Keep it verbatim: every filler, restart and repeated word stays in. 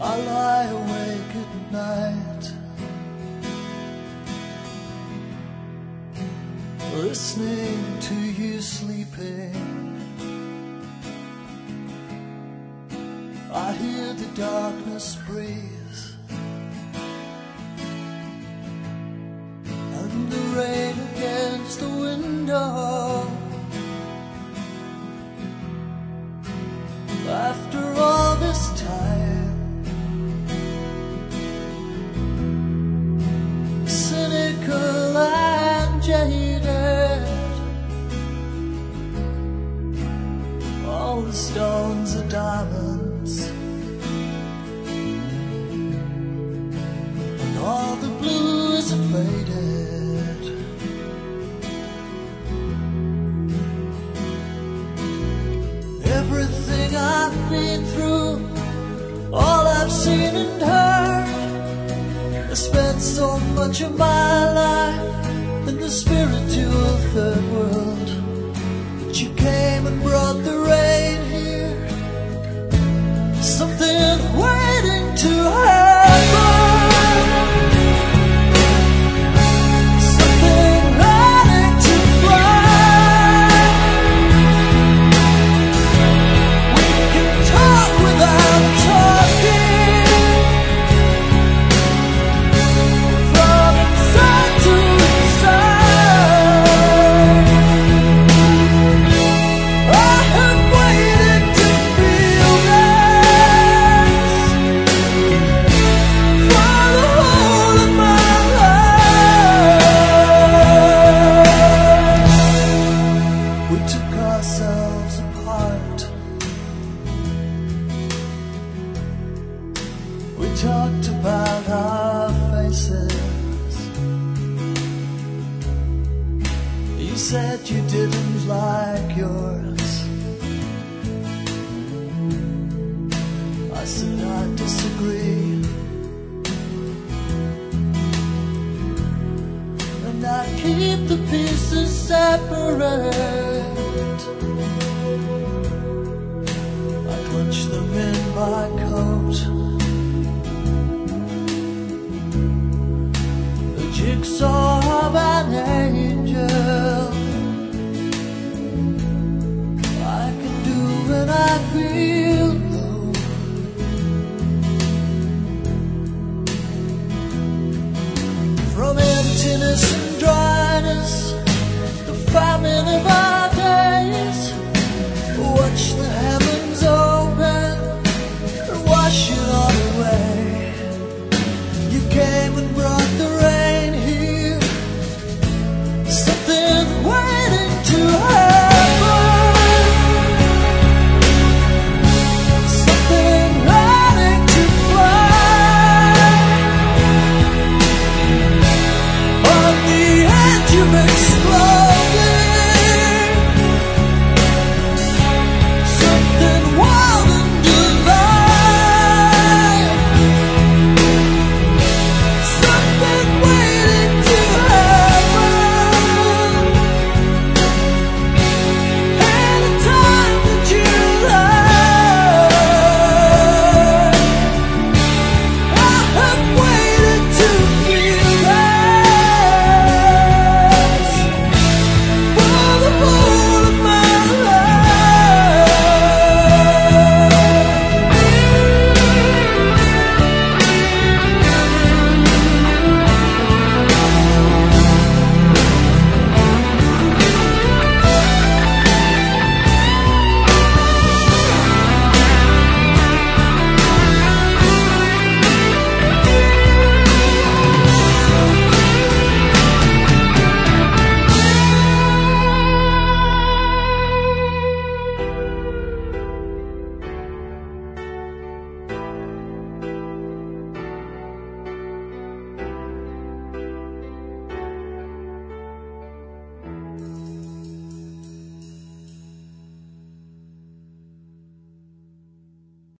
I lie awake at night, listening to you sleeping. I hear the darkness breeze and the rain against the window. After all this time, cynical and jaded, all the stones are diamonds, and all the blue is faded. Everything I've been through, all I've seen and heard, I spent so much of my life in the spiritual third world. But you came and brought the rain here, something waiting to happen, something ready to fly. We can talk without talking, from inside to inside. I have waited to feel this for the whole of my life. We took ourselves apart, we talked about our faces. You said you didn't like yours, I said I disagree, and I keep the pieces separate. I clutch them in my coat, the jigsaw of an angel. I can do when I feel low. From emptiness and dryness, the famine of our days, watch the heavens open and wash it all away. You came and brought the